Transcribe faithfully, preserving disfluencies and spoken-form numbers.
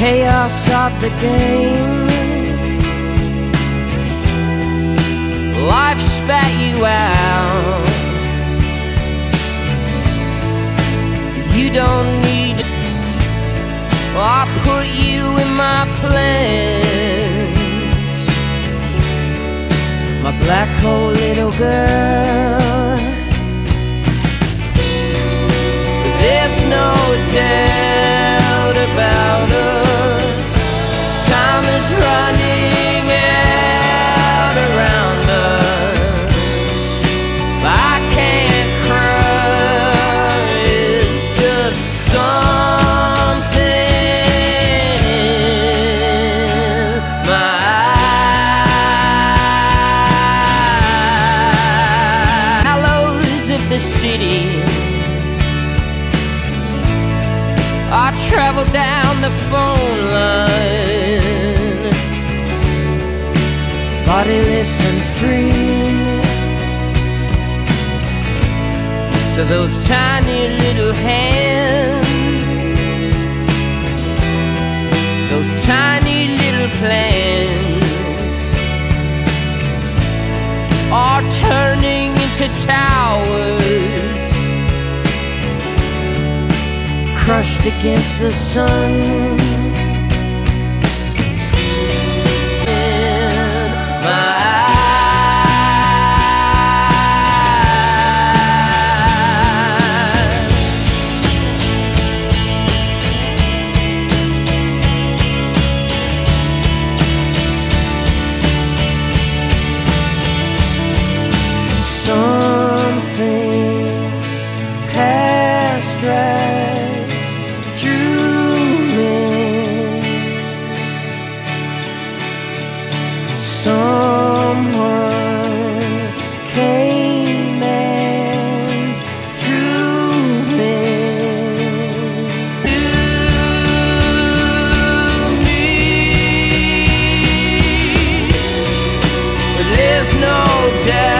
chaos of the game. Life spat you out. You don't need it. Well, I put you in my place. My black hole little girl. There's no doubt about us. Time is running out around us. I can't cry. It's just something in my eyes. Hollows of the city, I travel down the phone line, bodiless and free. So those tiny little hands, those tiny little plans are turning into towers, crushed against the sun. In my something passed right through me. Someone came and threw me. To me, but there's no doubt.